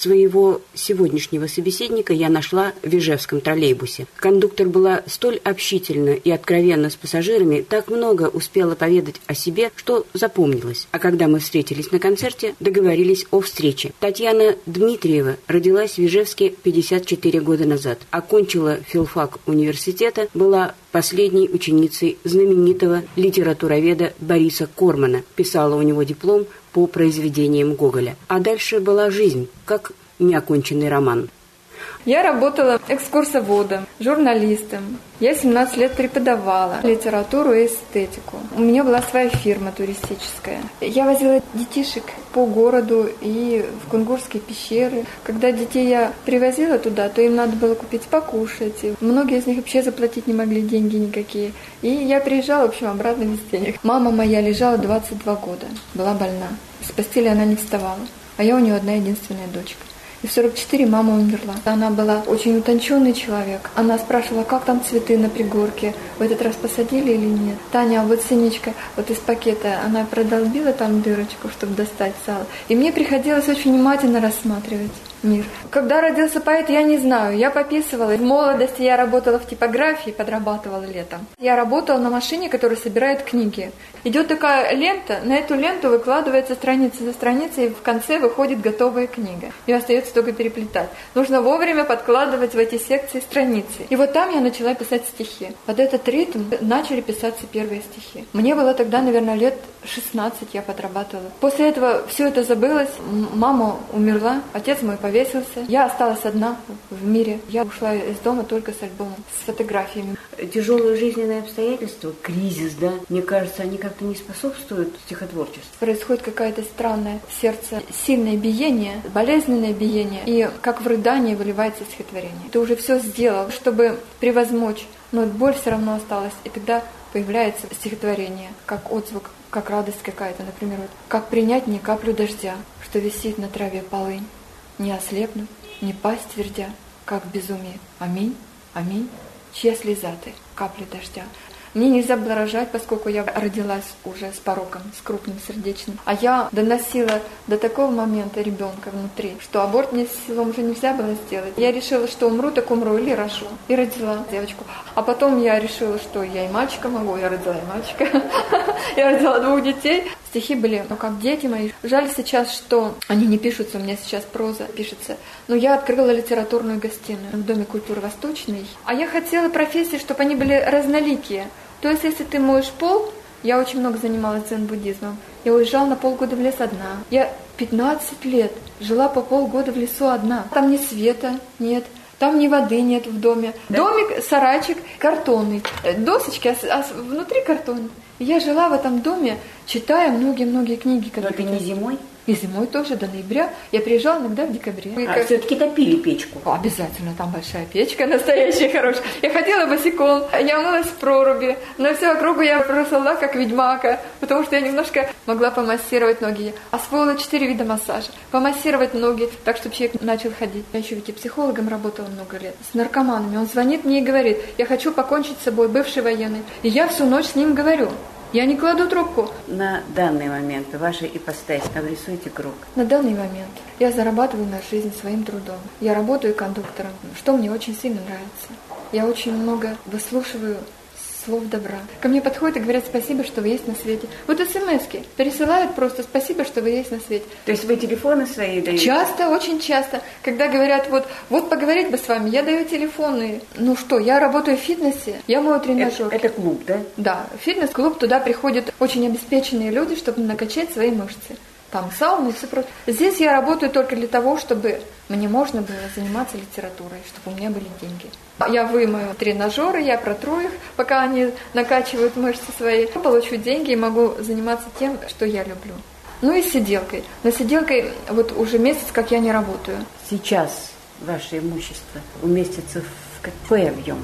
Своего сегодняшнего собеседника я нашла в Ижевском троллейбусе. Кондуктор была столь общительна и откровенна с пассажирами, так много успела поведать о себе, что запомнилось. А когда мы встретились на концерте, договорились о встрече. Татьяна Дмитриева родилась в Ижевске 54 года назад. Окончила филфак университета, была последней ученицей знаменитого литературоведа Бориса Кормана. Писала у него диплом по произведениям Гоголя. А дальше была жизнь, как неоконченный роман. Я работала экскурсоводом, журналистом. Я 17 лет преподавала литературу и эстетику. У меня была своя фирма туристическая. Я возила детишек по городу и в кунгурские пещеры. Когда детей я привозила туда, то им надо было купить покушать. И многие из них вообще заплатить не могли деньги никакие. И я приезжала, в общем, обратно без денег. Мама моя лежала 22 года, была больна. С постели она не вставала. А я у нее одна единственная дочка. И в 44 мама умерла. Она была очень утонченный человек. Она спрашивала, как там цветы на пригорке, в этот раз посадили или нет. Таня, вот синичка, вот из пакета, она продолбила там дырочку, чтобы достать сало. И мне приходилось очень внимательно рассматривать мир. Когда родился поэт, я не знаю. Я пописывала. В молодости я работала в типографии, подрабатывала летом. Я работала на машине, которая собирает книги. Идет такая лента, на эту ленту выкладывается страница за страницей, и в конце выходит готовая книга. Ее остается только переплетать. Нужно вовремя подкладывать в эти секции страницы. И вот там я начала писать стихи. Под этот ритм начали писаться первые стихи. Мне было тогда, наверное, лет 16, я подрабатывала. После этого все это забылось. Мама умерла, отец мой повесился. Я осталась одна в мире. Я ушла из дома только с альбомом, с фотографиями. Тяжелые жизненные обстоятельства, кризис, да, мне кажется, они как-то не способствуют стихотворчеству. Происходит какая-то странная в сердце, сильное биение, болезненное биение, и как в рыдании выливается стихотворение. Ты уже все сделал, чтобы превозмочь, но боль все равно осталась, и тогда появляется стихотворение, как отзвук, как радость какая-то, например, вот, как принять мне каплю дождя, что висит на траве полынь, не ослепнуть, не пасть твердя, как в безумии. Аминь, аминь, чья слеза ты, капли дождя. Мне нельзя было рожать, поскольку я родилась уже с пороком, с крупным сердечным. А я доносила до такого момента ребенка внутри, что аборт мне с силом уже нельзя было сделать. Я решила, что умру, так умру, или рожу. И родила девочку. А потом я решила, что я и мальчика могу, я родила и мальчика. Я родила 2 детей. Стихи были, как дети мои. Жаль сейчас, что они не пишутся, у меня сейчас проза пишется. Но я открыла литературную гостиную в Доме культуры Восточный. А я хотела профессии, чтобы они были разноликие. То есть, если ты моешь пол, я очень много занималась дзен-буддизмом. Я уезжала на полгода в лес одна. Я 15 лет жила по полгода в лесу одна. Там ни света нет, там ни воды нет в доме. Да? Домик, сарайчик картонный, досочки, а внутри картон. Я жила в этом доме, читая многие-многие книги. Но это не зимой? И зимой тоже, до ноября. Я приезжала иногда в декабре. Все-таки топили печку? Обязательно, там большая печка, настоящая, хорошая. Я ходила босиком, я мылась в проруби. На всю округу я росла, как ведьмака, потому что я немножко могла помассировать ноги. Освоила 4 вида массажа. Помассировать ноги, так, чтобы человек начал ходить. Я еще ведь и психологом работала много лет. С наркоманами. Он звонит мне и говорит, я хочу покончить с собой, бывший военный. И я всю ночь с ним говорю. Я не кладу трубку. На данный момент ваша ипостась, обрисуйте круг. На данный момент я зарабатываю на жизнь своим трудом. Я работаю кондуктором, что мне очень сильно нравится. Я очень много выслушиваю слов добра. Ко мне подходят и говорят спасибо, что вы есть на свете. Вот смс-ки пересылают просто спасибо, что вы есть на свете. То есть вы телефоны свои даете? Часто, очень часто. Когда говорят, вот поговорить бы с вами, я даю телефоны. Ну что, я работаю в фитнесе, я мою тренажер. Это клуб, да? Да, фитнес-клуб, туда приходят очень обеспеченные люди, чтобы накачать свои мышцы. Там сауны и все прочее. Здесь я работаю только для того, чтобы мне можно было заниматься литературой, чтобы у меня были деньги. Я вымою тренажеры, я протру их, пока они накачивают мышцы свои. Получу деньги и могу заниматься тем, что я люблю. Ну и сиделкой. Но сиделкой вот уже месяц, как я не работаю. Сейчас ваше имущество уместится в какой объем?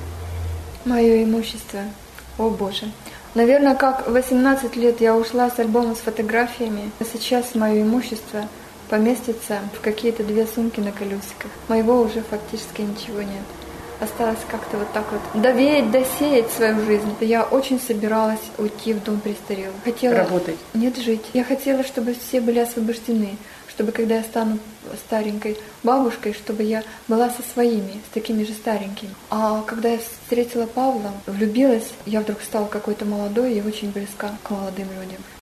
Мое имущество? О боже. Наверное, как в 18 лет я ушла с альбома с фотографиями. Сейчас мое имущество поместится в какие-то 2 сумки на колесиках. Моего уже фактически ничего нет. Осталось как-то вот так вот довеять, досеять свою жизнь. Я очень собиралась уйти в дом престарелых. Хотела работать? Нет, жить. Я хотела, чтобы все были освобождены, чтобы когда я стану старенькой бабушкой, чтобы я была со своими, с такими же старенькими. А когда я встретила Павла, влюбилась, я вдруг стала какой-то молодой и очень близка к молодым людям.